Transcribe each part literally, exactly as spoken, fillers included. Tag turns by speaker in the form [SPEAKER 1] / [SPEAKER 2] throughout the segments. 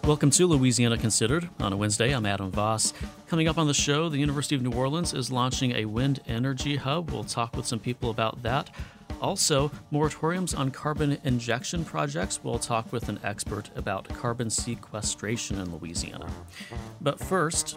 [SPEAKER 1] Welcome to Louisiana Considered. On a Wednesday, I'm Adam Voss. Coming up on the show, the University of New Orleans is launching a wind energy hub. We'll talk with some people about that. Also, moratoriums on carbon injection projects. We'll talk with an expert about carbon sequestration in Louisiana. But first,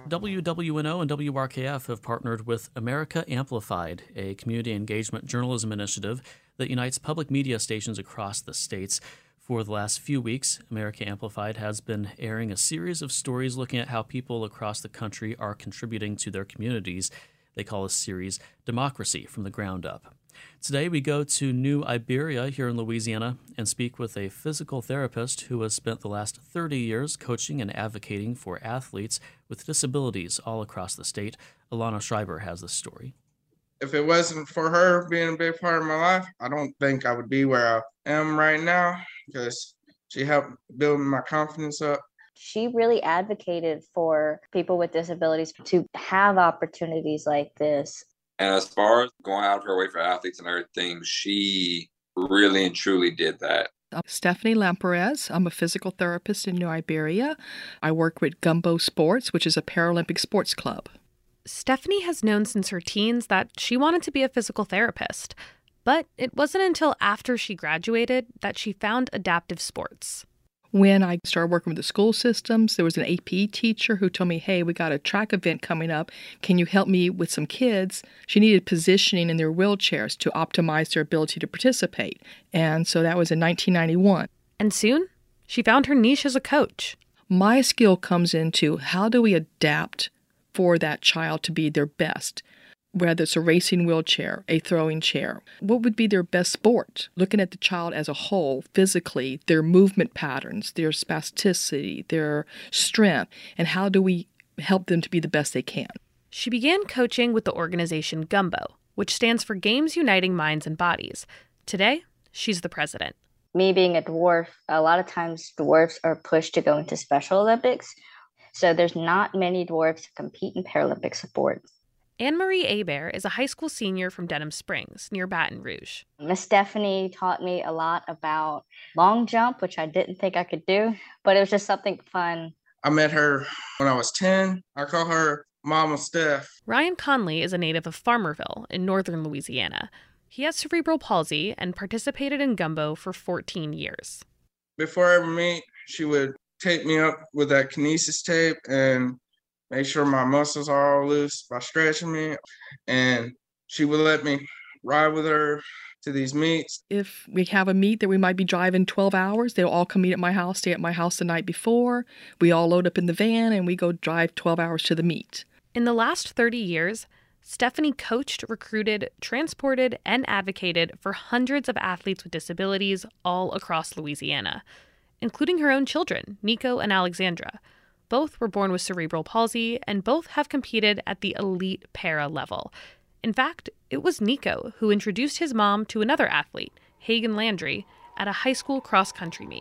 [SPEAKER 1] W W N O and W R K F have partnered with America Amplified, a community engagement journalism initiative that unites public media stations across the states. For the last few weeks, America Amplified has been airing a series of stories looking at how people across the country are contributing to their communities. They call this series Democracy from the Ground Up. Today we go to New Iberia here in Louisiana and speak with a physical therapist who has spent the last thirty years coaching and advocating for athletes with disabilities all across the state. Alana Schreiber has this story.
[SPEAKER 2] If it wasn't for her being a big part of my life, I don't think I would be where I am right now, because she helped build my confidence up.
[SPEAKER 3] She really advocated for people with disabilities to have opportunities like this.
[SPEAKER 4] And as far as going out of her way for athletes and everything, she really and truly did that.
[SPEAKER 5] I'm Stephanie Lamperez. I'm a physical therapist in New Iberia. I work with Gumbo Sports, which is a Paralympic sports club.
[SPEAKER 6] Stephanie has known since her teens that she wanted to be a physical therapist. But it wasn't until after she graduated that she found adaptive sports.
[SPEAKER 5] When I started working with the school systems, there was an A P E teacher who told me, hey, we got a track event coming up. Can you help me with some kids? She needed positioning in their wheelchairs to optimize their ability to participate. And so that was in nineteen ninety-one.
[SPEAKER 6] And soon, she found her niche as a coach.
[SPEAKER 5] My skill comes into how do we adapt for that child to be their best? Whether it's a racing wheelchair, a throwing chair, what would be their best sport? Looking at the child as a whole, physically, their movement patterns, their spasticity, their strength, and how do we help them to be the best they can?
[SPEAKER 6] She began coaching with the organization Gumbo, which stands for Games Uniting Minds and Bodies. Today, she's the president.
[SPEAKER 3] Me being a dwarf, a lot of times dwarfs are pushed to go into Special Olympics. So there's not many dwarfs that compete in Paralympic sports.
[SPEAKER 6] Anne-Marie Hebert is a high school senior from Denham Springs, near Baton Rouge.
[SPEAKER 3] Miss Stephanie taught me a lot about long jump, which I didn't think I could do, but it was just something fun.
[SPEAKER 2] I met her when I was ten. I call her Mama Steph.
[SPEAKER 6] Ryan Conley is a native of Farmerville in northern Louisiana. He has cerebral palsy and participated in Gumbo for fourteen years.
[SPEAKER 2] Before I ever meet, she would tape me up with that kinesis tape and make sure my muscles are all loose by stretching me. And she would let me ride with her to these meets.
[SPEAKER 5] If we have a meet that we might be driving twelve hours, they'll all come meet at my house, stay at my house the night before. We all load up in the van and we go drive twelve hours to the meet.
[SPEAKER 6] In the last thirty years, Stephanie coached, recruited, transported, and advocated for hundreds of athletes with disabilities all across Louisiana, including her own children, Nico and Alexandra. Both were born with cerebral palsy, and both have competed at the elite para level. In fact, it was Nico who introduced his mom to another athlete, Hagen Landry, at a high school cross-country meet.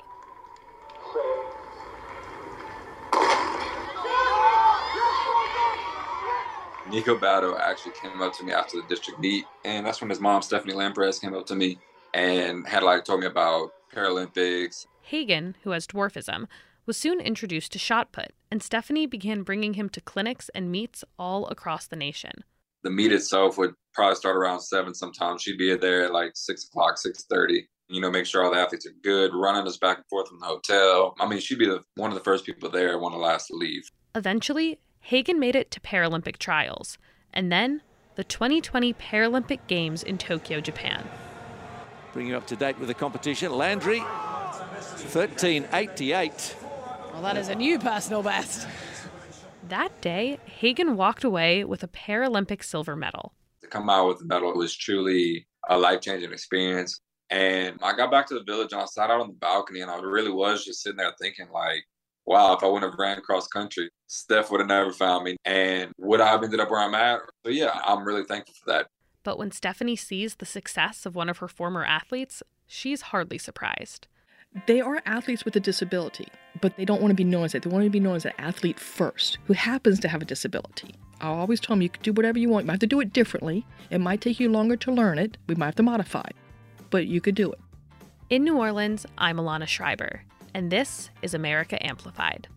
[SPEAKER 4] Nico Batto actually came up to me after the district meet, and that's when his mom, Stephanie Lamperez, came up to me and had like told me about Paralympics.
[SPEAKER 6] Hagen, who has dwarfism, was soon introduced to shot put, and Stephanie began bringing him to clinics and meets all across the nation.
[SPEAKER 4] The meet itself would probably start around seven sometimes. She'd be there at like six o'clock, six thirty. You know, make sure all the athletes are good, running us back and forth from the hotel. I mean, she'd be the, one of the first people there, one of the last to leave.
[SPEAKER 6] Eventually, Hagen made it to Paralympic trials, and then the twenty twenty Paralympic Games in Tokyo, Japan.
[SPEAKER 7] Bring you up to date with the competition. Landry, thirteen eighty-eight.
[SPEAKER 8] Well, that is a new personal best.
[SPEAKER 6] That day, Hagen walked away with a Paralympic silver medal.
[SPEAKER 4] To come out with the medal was truly a life-changing experience. And I got back to the village and I sat out on the balcony and I really was just sitting there thinking like, wow, if I wouldn't have ran cross country, Steph would have never found me. And would I have ended up where I'm at? So yeah, I'm really thankful for that.
[SPEAKER 6] But when Stephanie sees the success of one of her former athletes, she's hardly surprised.
[SPEAKER 5] They are athletes with a disability, but they don't want to be known as that. They want to be known as an athlete first who happens to have a disability. I always tell them you can do whatever you want. You might have to do it differently. It might take you longer to learn it. We might have to modify it, but you could do it.
[SPEAKER 6] In New Orleans, I'm Alana Schreiber. And this is America Amplified.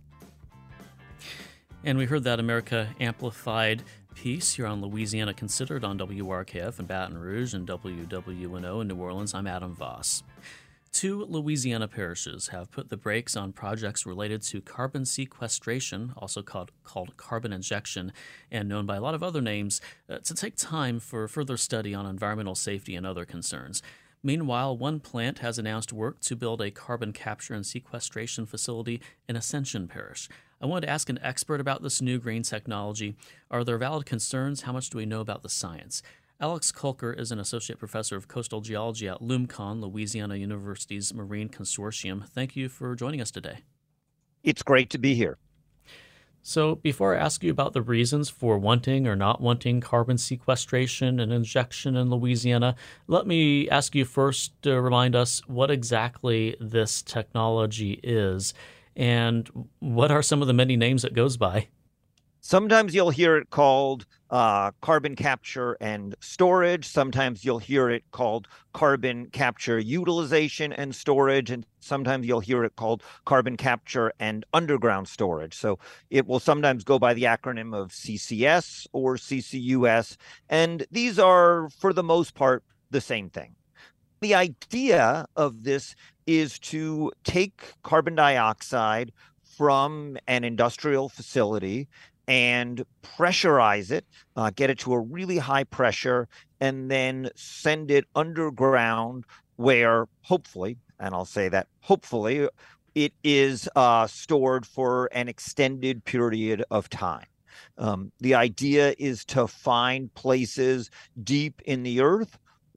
[SPEAKER 1] And we heard that America Amplified piece here on Louisiana Considered on W R K F in Baton Rouge and W W N O in New Orleans. I'm Adam Voss. Two Louisiana parishes have put the brakes on projects related to carbon sequestration, also called, called carbon injection, and known by a lot of other names, uh, to take time for further study on environmental safety and other concerns. Meanwhile, one plant has announced work to build a carbon capture and sequestration facility in Ascension Parish. I wanted to ask an expert about this new green technology. Are there valid concerns? How much do we know about the science? Alex Kolker is an associate professor of coastal geology at LUMCON, Louisiana University's Marine Consortium. Thank you for joining us today.
[SPEAKER 9] It's great to be here.
[SPEAKER 1] So before I ask you about the reasons for wanting or not wanting carbon sequestration and injection in Louisiana, let me ask you first to remind us what exactly this technology is and what are some of the many names it goes by?
[SPEAKER 9] Sometimes you'll hear it called uh, carbon capture and storage. Sometimes you'll hear it called carbon capture utilization and storage. And sometimes you'll hear it called carbon capture and underground storage. So it will sometimes go by the acronym of C C S or C C U S. And these are, for the most part, the same thing. The idea of this is to take carbon dioxide from an industrial facility and pressurize it, uh, get it to a really high pressure, and then send it underground where hopefully, and I'll say that hopefully, it is uh, stored for an extended period of time. Um, the idea is to find places deep in the earth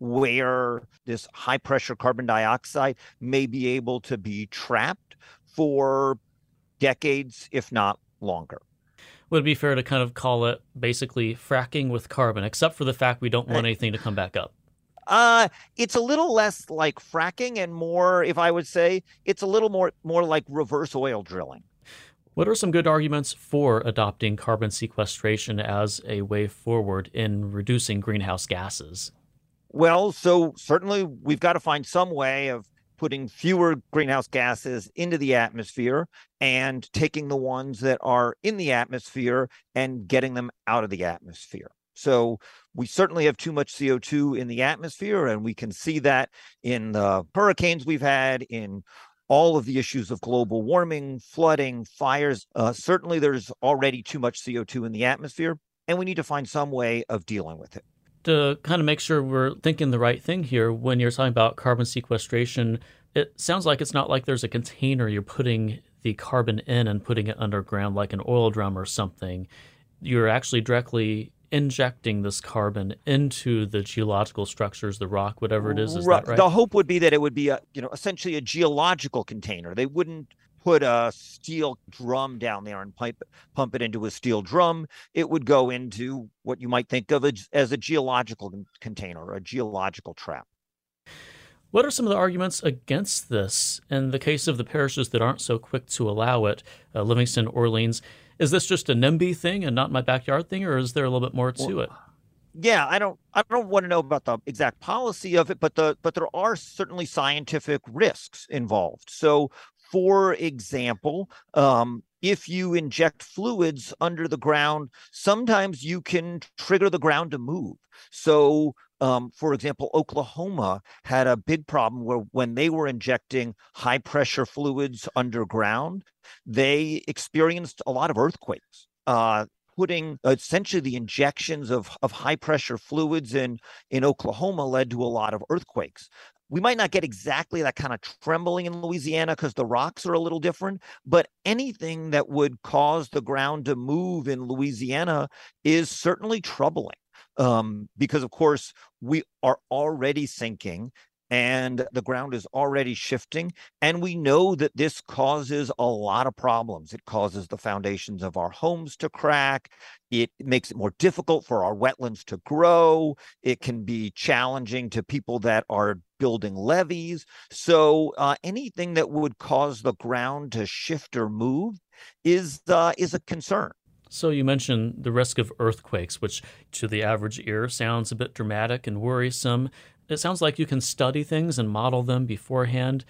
[SPEAKER 9] where this high pressure carbon dioxide may be able to be trapped for decades, if not longer.
[SPEAKER 1] Would it be fair to kind of call it basically fracking with carbon, except for the fact we don't want anything to come back up?
[SPEAKER 9] Uh, it's a little less like fracking and more, if I would say, it's a little more more like reverse oil drilling.
[SPEAKER 1] What are some good arguments for adopting carbon sequestration as a way forward in reducing greenhouse gases?
[SPEAKER 9] Well, so certainly we've got to find some way of putting fewer greenhouse gases into the atmosphere and taking the ones that are in the atmosphere and getting them out of the atmosphere. So we certainly have too much C O two in the atmosphere, and we can see that in the hurricanes we've had, in all of the issues of global warming, flooding, fires. Uh, certainly there's already too much C O two in the atmosphere, and we need to find some way of dealing with it.
[SPEAKER 1] To kind of make sure we're thinking the right thing here, when you're talking about carbon sequestration, it sounds like it's not like there's a container you're putting the carbon in and putting it underground like an oil drum or something. You're actually directly injecting this carbon into the geological structures, the rock, whatever it is. Is that right?
[SPEAKER 9] The hope would be that it would be a, you know, essentially a geological container. They wouldn't put a steel drum down there and pipe, pump it into a steel drum. It would go into what you might think of as a geological container, a geological trap.
[SPEAKER 1] What are some of the arguments against this? In the case of the parishes that aren't so quick to allow it, uh, Livingston, Orleans, is this just a NIMBY thing and not my backyard thing, or is there a little bit more to it?
[SPEAKER 9] Yeah, I don't I don't want to know about the exact policy of it, but the but there are certainly scientific risks involved. So, for example, um, if you inject fluids under the ground, sometimes you can trigger the ground to move. So, um, for example, Oklahoma had a big problem where when they were injecting high pressure fluids underground, they experienced a lot of earthquakes. Uh, putting essentially the injections of, of high pressure fluids in, in Oklahoma led to a lot of earthquakes. We might not get exactly that kind of trembling in Louisiana because the rocks are a little different, but anything that would cause the ground to move in Louisiana is certainly troubling um, because, of course, we are already sinking and the ground is already shifting. And we know that this causes a lot of problems. It causes the foundations of our homes to crack. It makes it more difficult for our wetlands to grow. It can be challenging to people that are building levees. So uh, anything that would cause the ground to shift or move is uh, is a concern.
[SPEAKER 1] So you mentioned the risk of earthquakes, which to the average ear sounds a bit dramatic and worrisome. It sounds like you can study things and model them beforehand.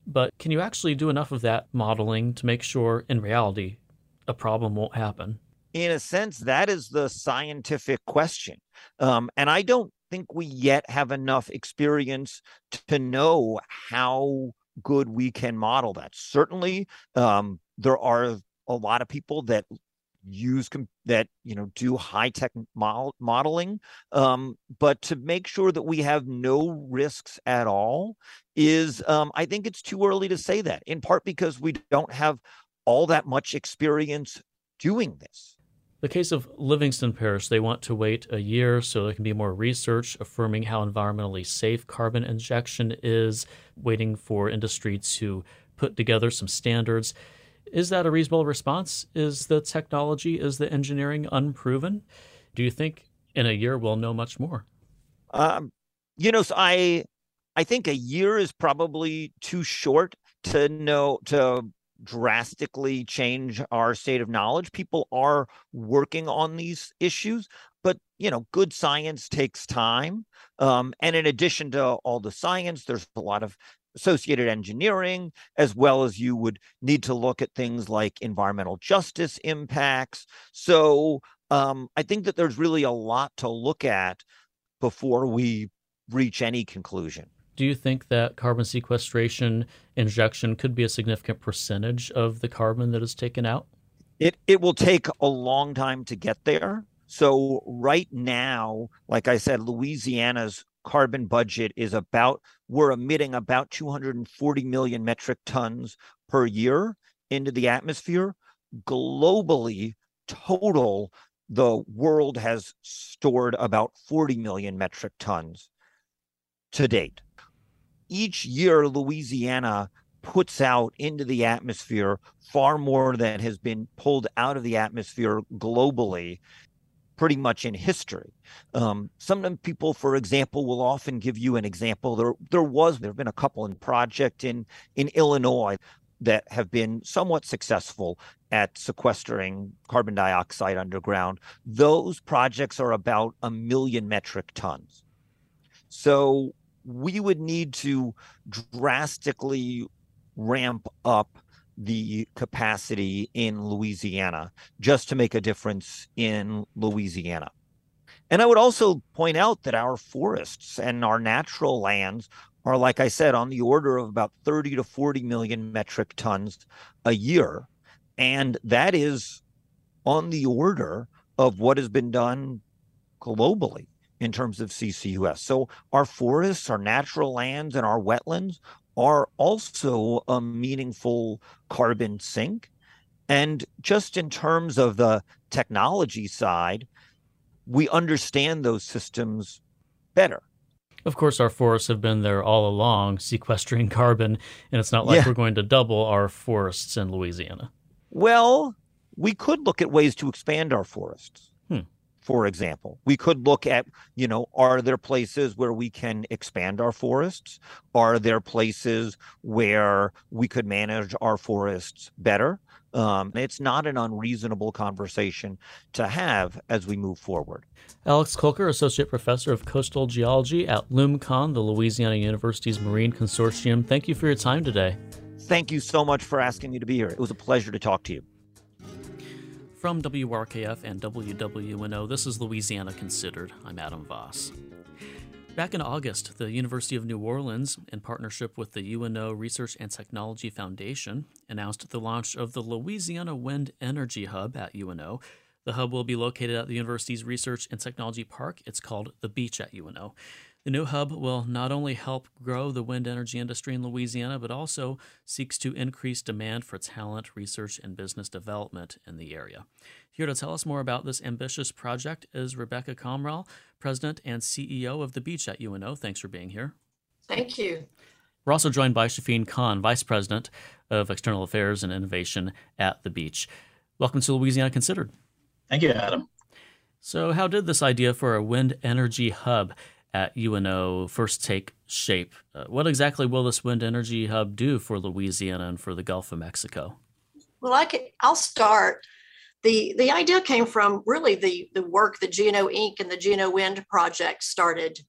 [SPEAKER 1] But can you actually do enough of that modeling to make sure, in reality, a problem won't happen?
[SPEAKER 9] In a sense, that is the scientific question. Um, and I don't think we yet have enough experience to know how good we can model that. Certainly, um, there are a lot of people that use that, you know, do high tech model, modeling. Um, but to make sure that we have no risks at all is, um, I think it's too early to say that, in part because we don't have all that much experience doing this.
[SPEAKER 1] The case of Livingston Parish, they want to wait a year so there can be more research affirming how environmentally safe carbon injection is, waiting for industry to put together some standards. Is that a reasonable response? Is the technology, is the engineering unproven? Do you think in a year we'll know much more?
[SPEAKER 9] Um, you know, so I, I think a year is probably too short to know, to drastically change our state of knowledge. People are working on these issues, but, you know, good science takes time. Um, and in addition to all the science, there's a lot of associated engineering, as well as you would need to look at things like environmental justice impacts. So um, I think that there's really a lot to look at before we reach any conclusion.
[SPEAKER 1] Do you think that carbon sequestration injection could be a significant percentage of the carbon that is taken out?
[SPEAKER 9] It it will take a long time to get there. So right now, like I said, Louisiana's carbon budget is about, we're emitting about two hundred forty million metric tons per year into the atmosphere. Globally, total, the world has stored about forty million metric tons to date. Each year, Louisiana puts out into the atmosphere far more than has been pulled out of the atmosphere globally, pretty much in history. Um, some people, for example, will often give you an example. There, there was, there have been a couple in project in, in Illinois that have been somewhat successful at sequestering carbon dioxide underground. Those projects are about a million metric tons. So we would need to drastically ramp up the capacity in Louisiana just to make a difference in Louisiana. And I would also point out that our forests and our natural lands are, like I said, on the order of about thirty to forty million metric tons a year. And that is on the order of what has been done globally in terms of C C U S. So our forests, our natural lands, and our wetlands are also a meaningful carbon sink. And just in terms of the technology side, we understand those systems better.
[SPEAKER 1] Of course, our forests have been there all along, sequestering carbon, and it's not like
[SPEAKER 9] Yeah.
[SPEAKER 1] we're going to double our forests in Louisiana.
[SPEAKER 9] Well, we could look at ways to expand our forests.
[SPEAKER 1] Hmm.
[SPEAKER 9] For example, we could look at, you know, are there places where we can expand our forests? Are there places where we could manage our forests better? Um, it's not an unreasonable conversation to have as we move forward.
[SPEAKER 1] Alex Kolker, Associate Professor of Coastal Geology at LUMCON, the Louisiana University's Marine Consortium. Thank you for your time today.
[SPEAKER 9] Thank you so much for asking me to be here. It was a pleasure to talk to you.
[SPEAKER 1] From W R K F and W W N O, this is Louisiana Considered. I'm Adam Voss. Back in August, the University of New Orleans, in partnership with the U N O Research and Technology Foundation, announced the launch of the Louisiana Wind Energy Hub at U N O. The hub will be located at the university's Research and Technology Park. It's called The Beach at U N O. The new hub will not only help grow the wind energy industry in Louisiana, but also seeks to increase demand for talent, research, and business development in the area. Here to tell us more about this ambitious project is Rebecca Comrell, President and C E O of The Beach at U N O. Thanks for being here.
[SPEAKER 10] Thank you.
[SPEAKER 1] We're also joined by Shafeen Khan, Vice President of External Affairs and Innovation at The Beach. Welcome to Louisiana Considered.
[SPEAKER 11] Thank you, Adam.
[SPEAKER 1] So how did this idea for a wind energy hub at U N O first take shape? Uh, what exactly will this wind energy hub do for Louisiana and for the Gulf of Mexico?
[SPEAKER 10] Well, I can, I'll start. The, the idea came from really the, the work that G N O Incorporated and the G N O Wind project started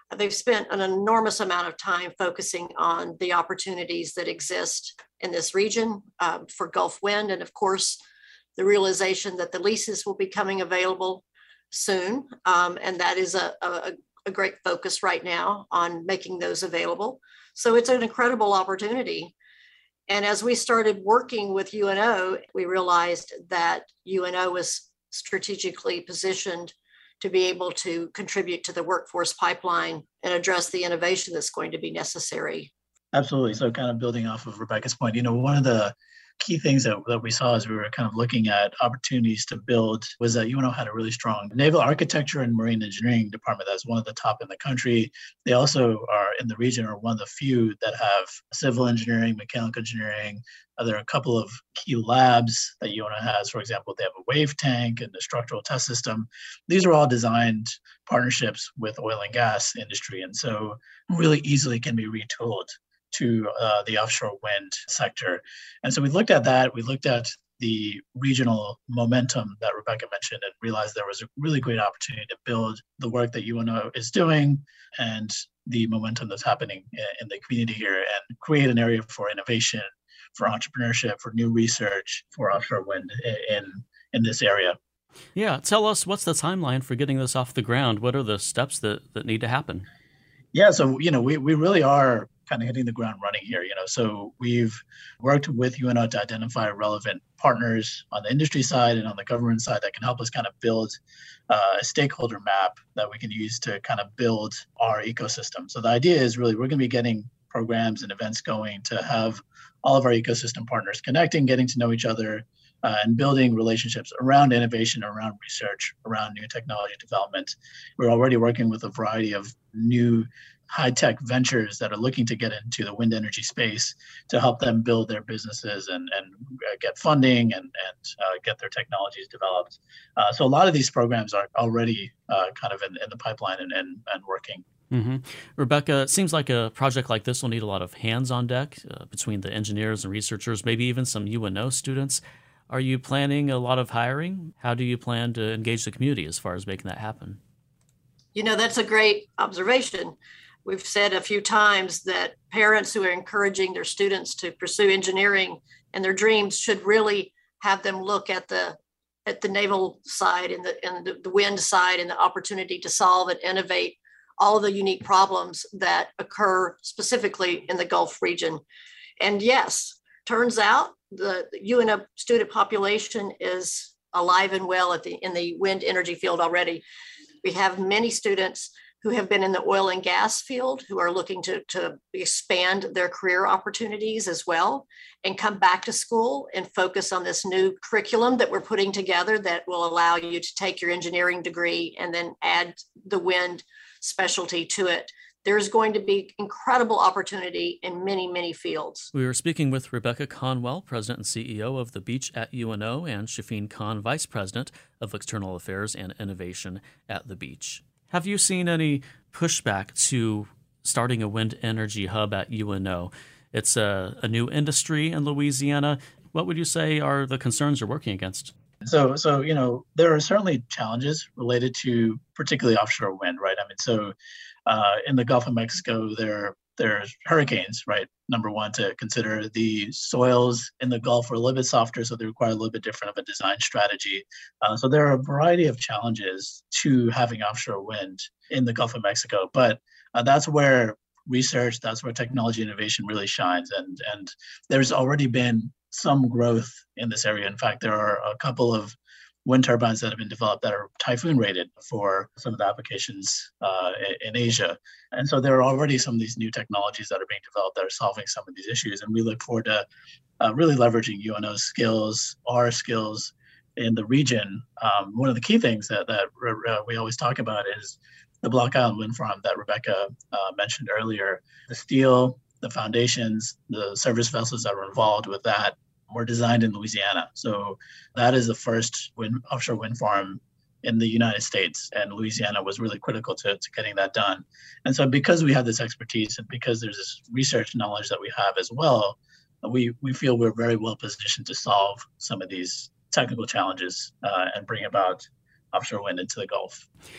[SPEAKER 10] They've spent an enormous amount of time focusing on the opportunities that exist in this region um, for Gulf wind. And of course, the realization that the leases will be coming available soon. Um, and that is a, a, a great focus right now on making those available. So it's an incredible opportunity. And as we started working with U N O, we realized that U N O was strategically positioned to be able to contribute to the workforce pipeline and address the innovation that's going to be necessary.
[SPEAKER 11] Absolutely. So kind of building off of Rebecca's point, you know, one of the key things that, that we saw as we were kind of looking at opportunities to build was that U N O had a really strong naval architecture and marine engineering department that's one of the top in the country. They also are in the region are one of the few that have civil engineering, mechanical engineering. Uh, there are a couple of key labs that U N O has. For example, they have a wave tank and a structural test system. These are all designed partnerships with oil and gas industry, and so really easily can be retooled to uh, the offshore wind sector. And so we looked at that. We looked at the regional momentum that Rebecca mentioned and realized there was a really great opportunity to build the work that U N O is doing and the momentum that's happening in the community here and create an area for innovation, for entrepreneurship, for new research, for offshore wind in, in this area.
[SPEAKER 1] Yeah, tell us, what's the timeline for getting this off the ground? What are the steps that, that need to happen?
[SPEAKER 11] Yeah, so, you know, we, we really are kind of hitting the ground running here, you know, so we've worked with U N O to identify relevant partners on the industry side and on the government side that can help us kind of build uh, a stakeholder map that we can use to kind of build our ecosystem. So the idea is really we're going to be getting programs and events going to have all of our ecosystem partners connecting, getting to know each other, uh, and building relationships around innovation, around research, around new technology development. We're already working with a variety of new high-tech ventures that are looking to get into the wind energy space to help them build their businesses and, and get funding and, and uh, get their technologies developed. Uh, so a lot of these programs are already uh, kind of in, in the pipeline and, and, and working.
[SPEAKER 1] Mm-hmm. Rebecca, it seems like a project like this will need a lot of hands on deck uh, between the engineers and researchers, maybe even some U N O students. Are you planning a lot of hiring? How do you plan to engage the community as far as making that happen?
[SPEAKER 10] You know, that's a great observation. We've said a few times that parents who are encouraging their students to pursue engineering and their dreams should really have them look at the at the naval side and the and the wind side and the opportunity to solve and innovate all of the unique problems that occur specifically in the Gulf region. And yes, turns out the U N O student population is alive and well at the in the wind energy field already. We have many students who have been in the oil and gas field, who are looking to, to expand their career opportunities as well, and come back to school and focus on this new curriculum that we're putting together that will allow you to take your engineering degree and then add the wind specialty to it. There's going to be incredible opportunity in many, many fields.
[SPEAKER 1] We were speaking with Rebecca Conwell, President and C E O of The Beach at U N O, and Shafeen Khan, Vice President of External Affairs and Innovation at The Beach. Have you seen any pushback to starting a wind energy hub at U N O? It's a, a new industry in Louisiana. What would you say are the concerns you're working against?
[SPEAKER 11] So, so you know, there are certainly challenges related to particularly offshore wind, right? I mean, so uh, in the Gulf of Mexico, there there's hurricanes, right? Number one, to consider. The soils in the Gulf are a little bit softer, so they require a little bit different of a design strategy. Uh, so there are a variety of challenges to having offshore wind in the Gulf of Mexico, but uh, that's where research, that's where technology innovation really shines. And, and there's already been some growth in this area. In fact, there are a couple of wind turbines that have been developed that are typhoon rated for some of the applications uh, in Asia. And so there are already some of these new technologies that are being developed that are solving some of these issues. And we look forward to uh, really leveraging U N O's skills, our skills in the region. Um, one of the key things that, that uh, we always talk about is the Block Island Wind Farm that Rebecca uh, mentioned earlier. The steel, the foundations, the service vessels that were involved with that were designed in Louisiana. So that is the first wind, offshore wind farm in the United States, and Louisiana was really critical to, to getting that done. And so because we have this expertise and because there's this research knowledge that we have as well, we, we feel we're very well positioned to solve some of these technical challenges uh, and bring about offshore wind into the Gulf.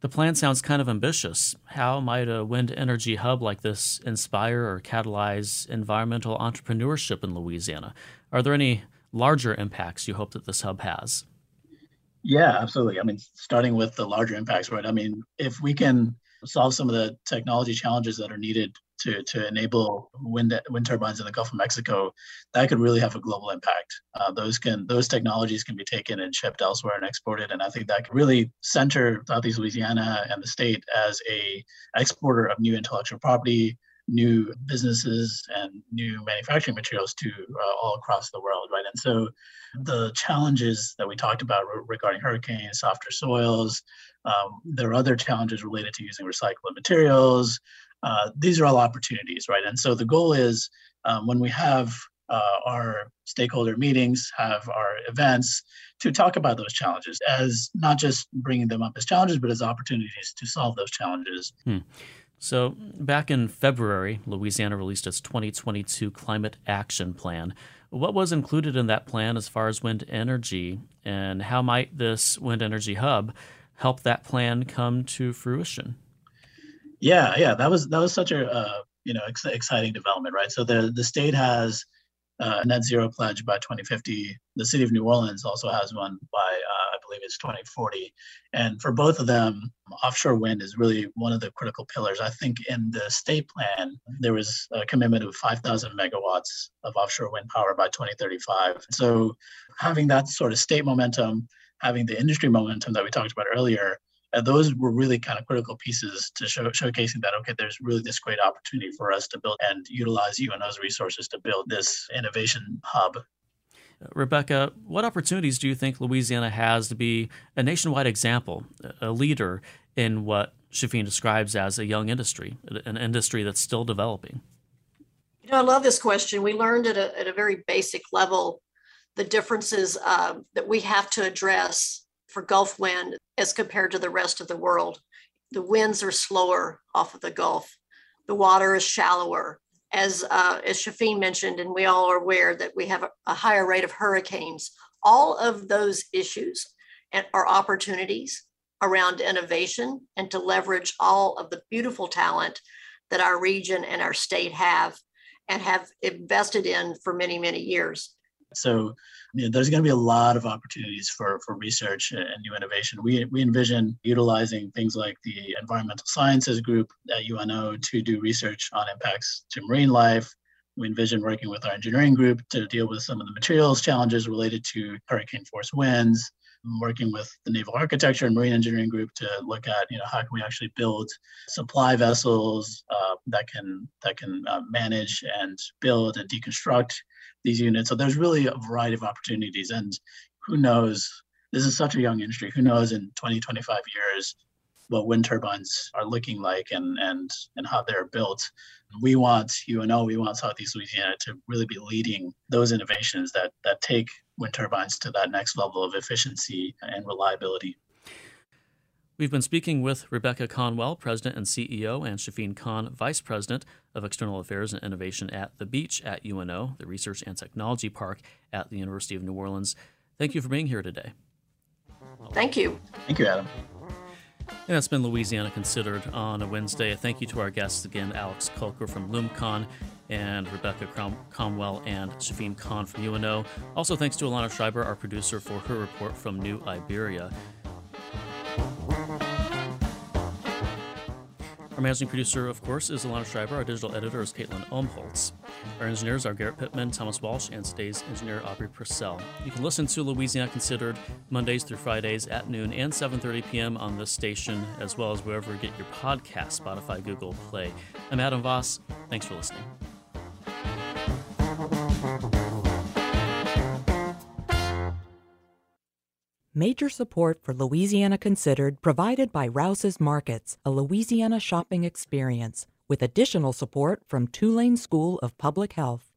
[SPEAKER 1] The plan sounds kind of ambitious. How might a wind energy hub like this inspire or catalyze environmental entrepreneurship in Louisiana? Are there any larger impacts you hope that this hub has?
[SPEAKER 11] Yeah, absolutely. I mean, starting with the larger impacts, right? I mean, if we can solve some of the technology challenges that are needed to, to enable wind wind turbines in the Gulf of Mexico, that could really have a global impact. Uh, those can those technologies can be taken and shipped elsewhere and exported, and I think that could really center Southeast Louisiana and the state as a exporter of new intellectual property, new businesses, and new manufacturing materials to uh, all across the world, right? And so the challenges that we talked about re- regarding hurricanes, softer soils, um, there are other challenges related to using recyclable materials. Uh, these are all opportunities, right? And so the goal is um, when we have uh, our stakeholder meetings, have our events, to talk about those challenges as not just bringing them up as challenges, but as opportunities to solve those challenges.
[SPEAKER 1] Hmm. So back in February, Louisiana released its twenty twenty-two Climate Action Plan. What was included in that plan as far as wind energy, and how might this wind energy hub help that plan come to fruition?
[SPEAKER 11] Yeah, yeah, that was that was such a uh, you know ex- exciting development, right? So the the state has uh, a net zero pledge by twenty fifty. The city of New Orleans also has one by uh, I believe it's twenty forty. And for both of them, offshore wind is really one of the critical pillars. I think in the state plan there was a commitment of five thousand megawatts of offshore wind power by twenty thirty-five. So having that sort of state momentum, having the industry momentum that we talked about earlier. Uh, those were really kind of critical pieces to show, showcasing that, okay, there's really this great opportunity for us to build and utilize U N O's resources to build this innovation hub.
[SPEAKER 1] Rebecca, what opportunities do you think Louisiana has to be a nationwide example, a leader in what Shafin describes as a young industry, an industry that's still developing?
[SPEAKER 10] You know, I love this question. We learned at a, at a very basic level the differences uh, that we have to address for Gulf wind as compared to the rest of the world. The winds are slower off of the Gulf. The water is shallower. As uh, as Shafin mentioned, and we all are aware that we have a, a higher rate of hurricanes. All of those issues and are opportunities around innovation and to leverage all of the beautiful talent that our region and our state have and have invested in for many, many years.
[SPEAKER 11] So you know, there's going to be a lot of opportunities for, for research and new innovation. We, we envision utilizing things like the Environmental Sciences Group at U N O to do research on impacts to marine life. We envision working with our engineering group to deal with some of the materials challenges related to hurricane force winds, working with the Naval Architecture and Marine Engineering Group to look at, you know, how can we actually build supply vessels uh, that can that can uh, manage and build and deconstruct these units. So there's really a variety of opportunities, and who knows, this is such a young industry, who knows in twenty, twenty-five years what wind turbines are looking like and and and how they're built. We want U N O, we want Southeast Louisiana to really be leading those innovations that that take wind turbines to that next level of efficiency and reliability.
[SPEAKER 1] We've been speaking with Rebecca Conwell, President and C E O, and Shafin Khan, Vice President of External Affairs and Innovation at The Beach at U N O, the Research and Technology Park at the University of New Orleans. Thank you for being here today.
[SPEAKER 10] Thank you.
[SPEAKER 11] Thank you, Adam.
[SPEAKER 1] And that's been Louisiana Considered on a Wednesday. A thank you to our guests again, Alex Kulker from LUMCON and Rebecca Crom- Conwell and Shafin Khan from U N O. Also thanks to Alana Schreiber, our producer, for her report from New Iberia. Our managing producer, of course, is Alana Schreiber. Our digital editor is Caitlin Omholtz. Our engineers are Garrett Pittman, Thomas Walsh, and today's engineer, Aubrey Purcell. You can listen to Louisiana Considered Mondays through Fridays at noon and seven thirty p.m. on this station, as well as wherever you get your podcasts, Spotify, Google Play. I'm Adam Voss. Thanks for listening.
[SPEAKER 12] Major support for Louisiana Considered provided by Rouse's Markets, a Louisiana shopping experience, with additional support from Tulane School of Public Health.